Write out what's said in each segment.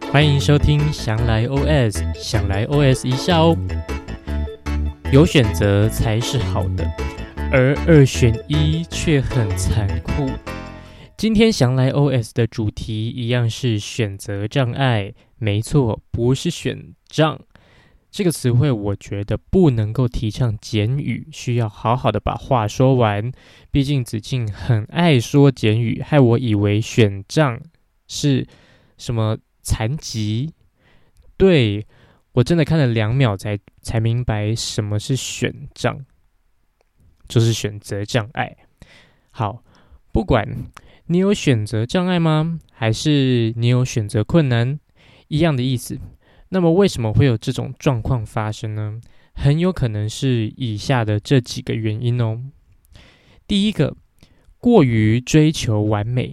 欢迎收听想来 OS， 想来 OS 一下哦。有选择才是好的，而二选一却很残酷。今天想来 OS 的主题一样是选择障碍，没错，不是选障。这个词汇我觉得不能够提倡简语，需要好好的把话说完。毕竟子敬很爱说简语，害我以为选障是什么残疾。对，我真的看了2秒才明白什么是选障，就是选择障碍。好，不管你有选择障碍吗？还是你有选择困难？一样的意思。那么为什么会有这种状况发生呢？很有可能是以下的这几个原因哦。第一个，过于追求完美。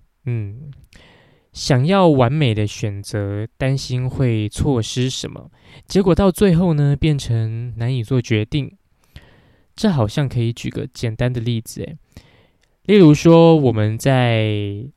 想要完美的选择，担心会错失什么，结果到最后呢，变成难以做决定。这好像可以举个简单的例子，例如说我们在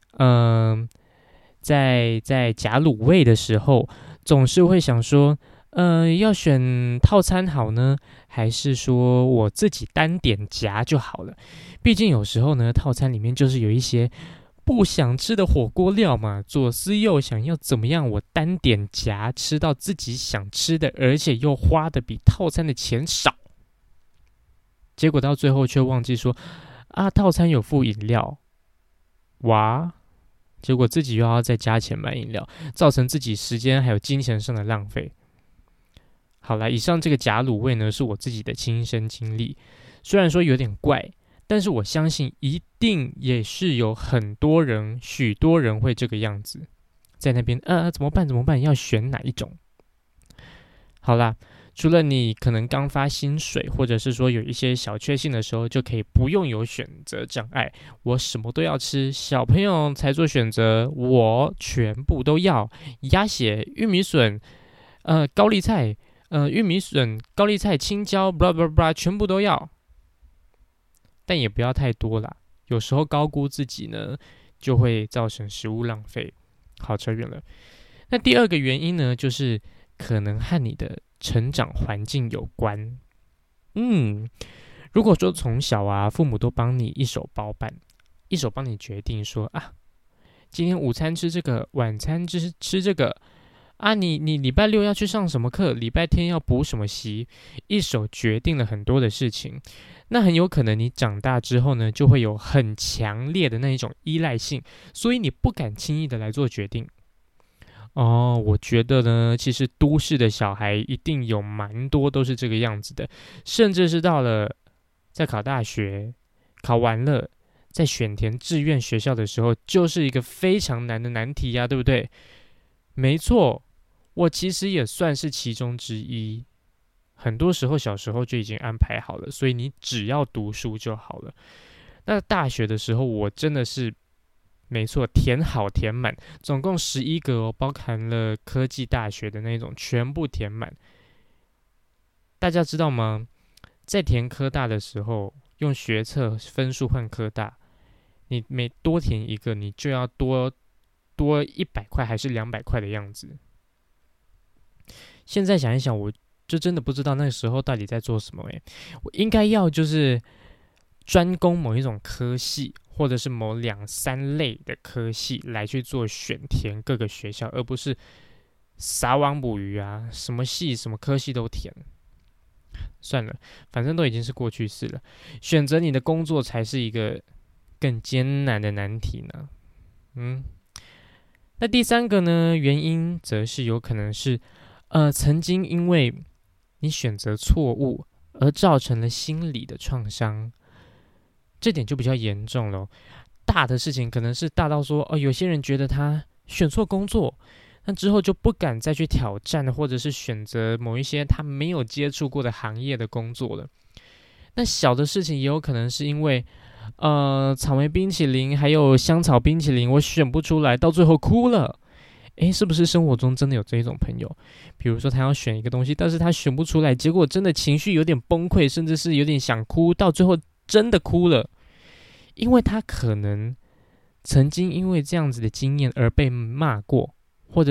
夹卤味的时候，总是会想说，要选套餐好呢，还是说我自己单点夹就好了？毕竟有时候呢，套餐里面就是有一些不想吃的火锅料嘛，左思右想要怎么样，我单点夹吃到自己想吃的，而且又花的比套餐的钱少，结果到最后却忘记说啊，套餐有附饮料，哇！结果自己又要再加钱买饮料，造成自己时间还有金钱上的浪费。好啦，以上这个夹卤味呢，是我自己的亲身经历，虽然说有点怪，但是我相信一定也是有很多人，许多人会这个样子，在那边怎么办？要选哪一种？好啦，除了你可能刚发薪水，或者是说有一些小确幸的时候，就可以不用有选择障碍。我什么都要吃，小朋友才做选择，我全部都要。鸭血、玉米笋、高丽菜、玉米笋、高丽菜、青椒，blah blah blah， 全部都要。但也不要太多啦，有时候高估自己呢，就会造成食物浪费。好，扯远了。那第二个原因呢，就是可能和你的成长环境有关。如果说从小啊，父母都帮你一手包办，一手帮你决定说啊，今天午餐吃这个，晚餐吃这个啊，你礼拜六要去上什么课，礼拜天要补什么习，一手决定了很多的事情，那很有可能你长大之后呢，就会有很强烈的那一种依赖性，所以你不敢轻易的来做决定。我觉得呢，其实都市的小孩一定有蛮多都是这个样子的，甚至是到了在考大学，考完了，在选填志愿学校的时候，就是一个非常难的难题呀，对不对？没错，我其实也算是其中之一。很多时候小时候就已经安排好了，所以你只要读书就好了。那大学的时候，我真的是没错，填好填满，总共11个哦，包含了科技大学的那种，全部填满。大家知道吗？在填科大的时候，用学测分数换科大，你每多填一个，你就要多100块还是200块的样子。现在想一想，我就真的不知道那个时候到底在做什么。我应该要就是专攻某一种科系，或者是某2、3类的科系来去做选填各个学校，而不是撒网捕鱼啊，什么系什么科系都填。算了，反正都已经是过去式了。选择你的工作才是一个更艰难的难题呢。那第3个呢，原因则是有可能是曾经因为你选择错误而造成了心理的创伤，这点就比较严重了。大的事情可能是大到说，有些人觉得他选错工作，那之后就不敢再去挑战，或者是选择某一些他没有接触过的行业的工作了。那小的事情也有可能是因为草莓冰淇淋还有香草冰淇淋我选不出来，到最后哭了。是不是生活中真的有这一种朋友？比如说他要选一个东西，但是他选不出来，结果真的情绪有点崩溃，甚至是有点想哭，到最后真的哭了，因为他可能曾经因为这样子的经验而被骂过，或者是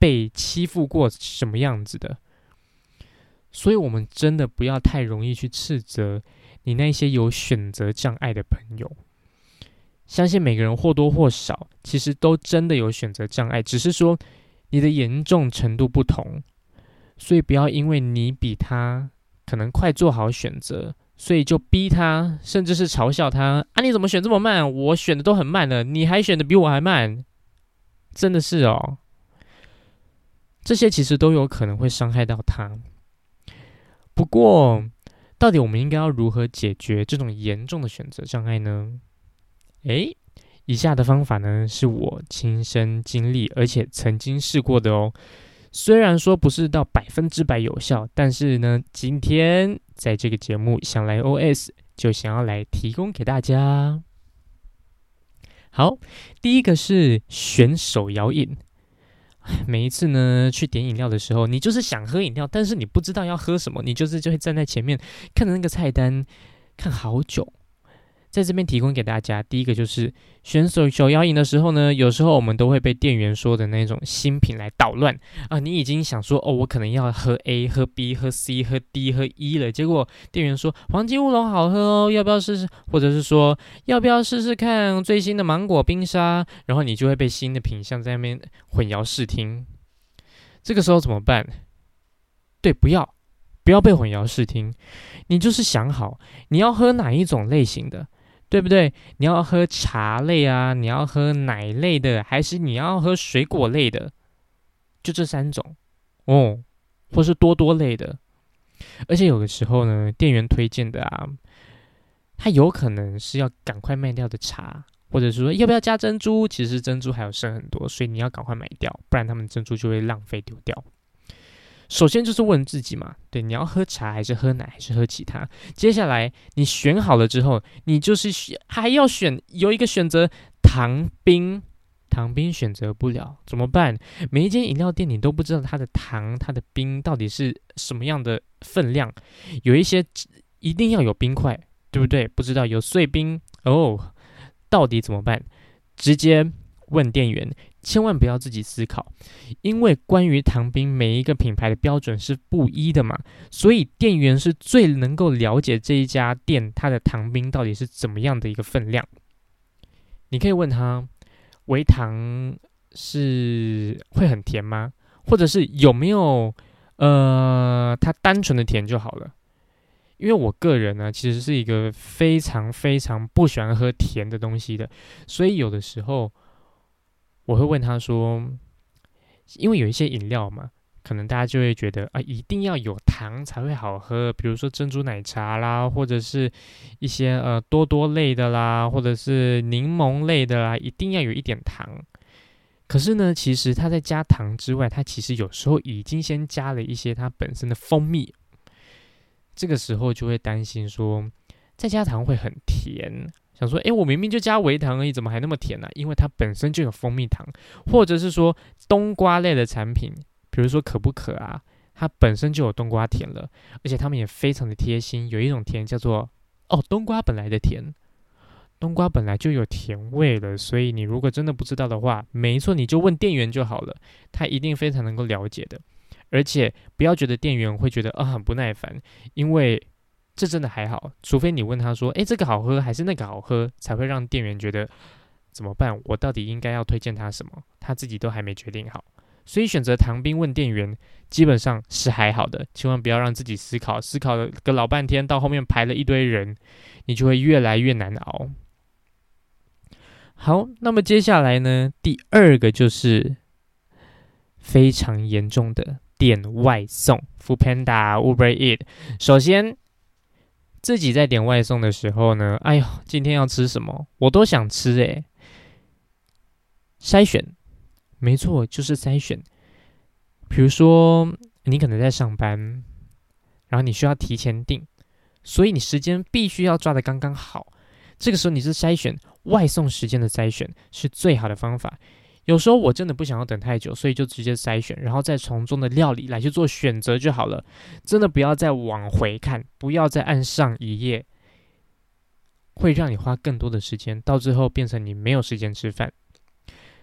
被欺负过什么样子的。所以我们真的不要太容易去斥责你那些有选择障碍的朋友。相信每个人或多或少其实都真的有选择障碍，只是说你的严重程度不同。所以不要因为你比他可能快做好选择，所以就逼他，甚至是嘲笑他啊，你怎么选这么慢？我选的都很慢了，你还选的比我还慢。真的是哦，这些其实都有可能会伤害到他。不过到底我们应该要如何解决这种严重的选择障碍呢？以下的方法呢是我亲身经历而且曾经试过的哦。虽然说不是到100%有效，但是呢，今天在这个节目想来 OS 就想要来提供给大家。好，第一个是选手摇饮。每一次呢去点饮料的时候，你就是想喝饮料，但是你不知道要喝什么，你就会站在前面看着那个菜单看好久。在这边提供给大家，第一个就是选手摇饮的时候呢，有时候我们都会被店员说的那种新品来捣乱啊。你已经想说我可能要喝 A 喝 B 喝 C 喝 D 喝 E 了，结果店员说黄金乌龙好喝哦，要不要试试？或者是说要不要试试看最新的芒果冰沙？然后你就会被新的品项在那边混淆视听。这个时候怎么办？对，不要被混淆视听，你就是想好你要喝哪一种类型的。对不对？你要喝茶类啊，你要喝奶类的，还是你要喝水果类的？就这3种哦，或是多类的。而且有的时候呢，店员推荐的啊，它有可能是要赶快卖掉的茶，或者是说要不要加珍珠？其实珍珠还有剩很多，所以你要赶快买掉，不然他们珍珠就会浪费丢掉。首先就是问自己嘛，对，你要喝茶还是喝奶还是喝其他？接下来你选好了之后，你就是还要有一个选择糖冰，糖冰选择不了怎么办？每一间饮料店你都不知道它的糖、它的冰到底是什么样的分量，有一些一定要有冰块，对不对？不知道有碎冰哦，到底怎么办？直接问店员。千万不要自己思考，因为关于糖冰每一个品牌的标准是不一的嘛，所以店员是最能够了解这一家店它的糖冰到底是怎么样的一个分量。你可以问他，微糖是会很甜吗？或者是有没有它单纯的甜就好了。因为我个人呢，其实是一个非常非常不喜欢喝甜的东西的，所以有的时候我会问他说，因为有一些饮料嘛，可能大家就会觉得啊，一定要有糖才会好喝，比如说珍珠奶茶啦，或者是一些多类的啦，或者是柠檬类的啦，一定要有一点糖。可是呢，其实它在加糖之外，它其实有时候已经先加了一些它本身的蜂蜜。这个时候就会担心说，再加糖会很甜。想说，我明明就加微糖而已，怎么还那么甜呢？因为它本身就有蜂蜜糖，或者是说冬瓜类的产品，比如说可不可啊，它本身就有冬瓜甜了，而且他们也非常的贴心，有一种甜叫做冬瓜本来的甜，冬瓜本来就有甜味了，所以你如果真的不知道的话，没错，你就问店员就好了，他一定非常能够了解的。而且不要觉得店员会觉得很不耐烦，因为这真的还好，除非你问他说，这个好喝还是那个好喝，才会让店员觉得怎么办？我到底应该要推荐他什么？他自己都还没决定好。所以选择糖冰问店员，基本上是还好的，千万不要让自己思考了个老半天，到后面排了一堆人，你就会越来越难熬。好，那么接下来呢，第2个就是非常严重的点外送 ，Foodpanda、Uber Eats。首先，自己在点外送的时候呢，今天要吃什么，我都想吃筛选，没错，就是筛选。比如说，你可能在上班，然后你需要提前订，所以你时间必须要抓得刚刚好。这个时候你是筛选外送时间的筛选是最好的方法。有时候我真的不想要等太久，所以就直接筛选，然后再从中的料理来去做选择就好了。真的不要再往回看，不要再按上一页，会让你花更多的时间，到最后变成你没有时间吃饭。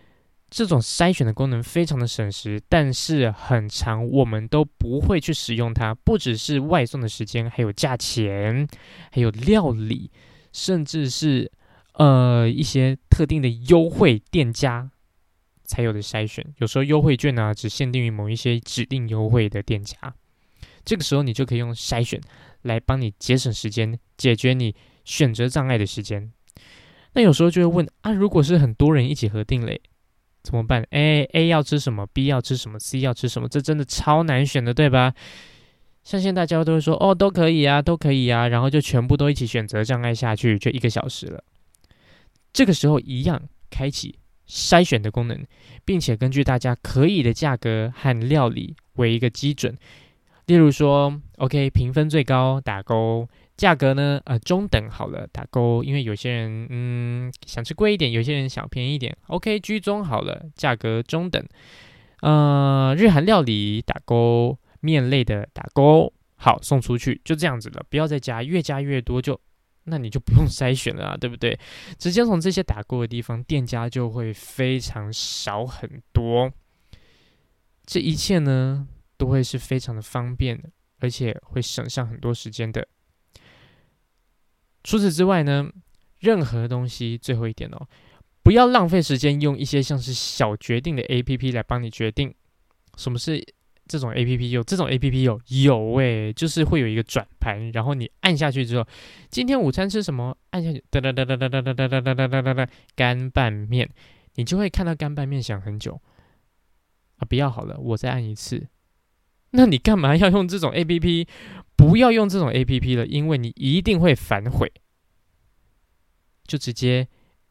这种筛选的功能非常的省时，但是很长我们都不会去使用它。不只是外送的时间，还有价钱，还有料理，甚至是一些特定的优惠店家才有的筛选。有时候优惠券啊，只限定于某一些指定优惠的店家。这个时候你就可以用筛选来帮你节省时间，解决你选择障碍的时间。那有时候就会问啊，如果是很多人一起核定嘞，怎么办？A 要吃什么 ，B 要吃什么 ，C 要吃什么，这真的超难选的，对吧？像现在大家都会说哦，都可以啊，都可以啊，然后就全部都一起选择障碍下去，就1个小时了。这个时候一样开启筛选的功能，并且根据大家可以的价格和料理为一个基准。例如说 ，OK， 评分最高打勾，价格呢，中等好了打勾，因为有些人想吃贵一点，有些人想便宜一点 ，OK， 居中好了，价格中等。日韩料理打勾，面类的打勾，好送出去，就这样子了，不要再加，越加越多那你就不用筛选了啊，对不对？直接从这些打勾的地方，店家就会非常少很多。这一切呢，都会是非常的方便，而且会省上很多时间的。除此之外呢，任何东西最后一点哦，不要浪费时间用一些像是小决定的 APP 来帮你决定。什么是这种 APP？ 有这种 APP 有就是会有一个转盘，然后你按下去之后，今天午餐吃什么？按下去，哒哒哒哒哒哒哒哒哒哒哒哒，干拌面，你就会看到干拌面想很久啊！不要好了，我再按一次。那你干嘛要用这种 APP？ 不要用这种 APP 了，因为你一定会反悔。就直接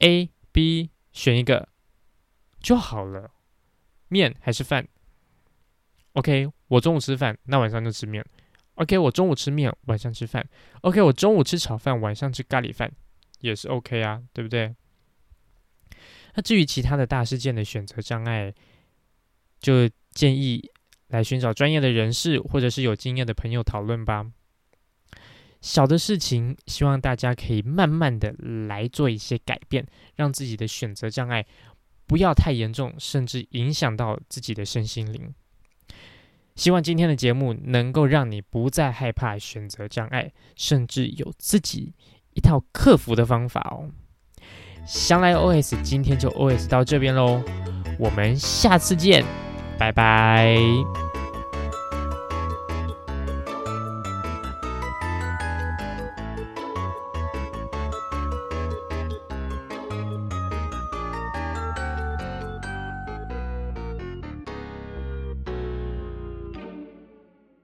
A、B 选一个就好了，面还是饭 ？OK， 我中午吃饭，那晚上就吃面。OK， 我中午吃面，晚上吃饭。OK， 我中午吃炒饭，晚上吃咖喱饭，也是 OK 啊，对不对？那至于其他的大事件的选择障碍，就建议来寻找专业的人士或者是有经验的朋友讨论吧。小的事情，希望大家可以慢慢的来做一些改变，让自己的选择障碍不要太严重，甚至影响到自己的身心灵。希望今天的节目能够让你不再害怕选择障碍，甚至有自己一套克服的方法哦。想来 OS 今天就 OS 到这边咯，我们下次见，拜拜。